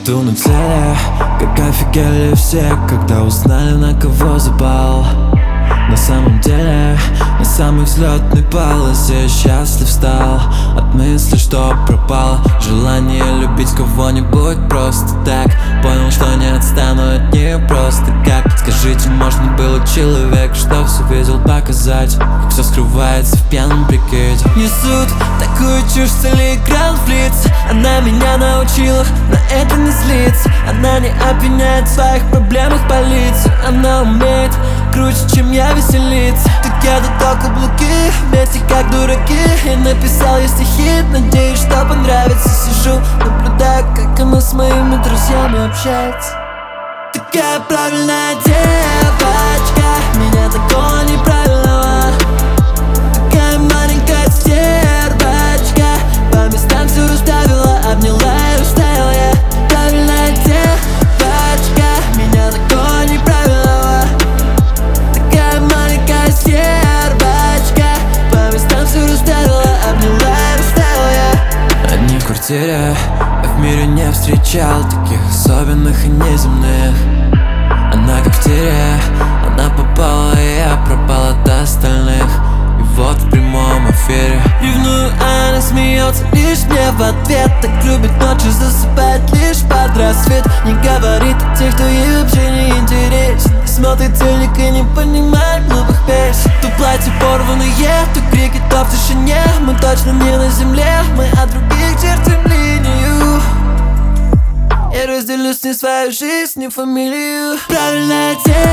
Тату на теле, как офигели все, когда узнали, на кого запал. На самом деле, на самый взлетный полосе счастлив стал от мысли, что пропало желание любить кого-нибудь просто так. Понял, что не отстану от нее просто как. Скажите, можно было человек, что все видел, показать, как все скрывается в пьяном прикиде. Несут такую чушь, целый экран в лица. Она меня научила на это не злиться. Она не обвиняет в своих проблемах полицию. Она умеет круче, чем я, веселиться. Так я до каблуки, вместе как дураки. Я написал ей стихи, надеюсь, что понравится. Сижу, наблюдаю, как она с моими друзьями общается. Такая правильная девочка, меня такого неправильного. Такая маленькая стервочка, по местам все расставила, обняла и уставила я. Правильная девочка, меня такого неправильного. Такая маленькая стервочка, по местам все расставила, обняла и уставила я. Одни в квартире, а в мире не встречал таких особенных и неземных. Она как в тире, она попала, и я пропал от остальных. И вот в прямом эфире ревную, а она смеется лишь мне в ответ. Так любит ночью, засыпает лишь под рассвет. Не говорит о тех, кто ей вообще не интересен. Не смотрит телек и не понимает глупых песен. То платье порванное, то крики, то в тишине. Мы точно не на земле, мы от других чертим линию. Я разделю с ней свою жизнь и фамилию. Правильная девочка,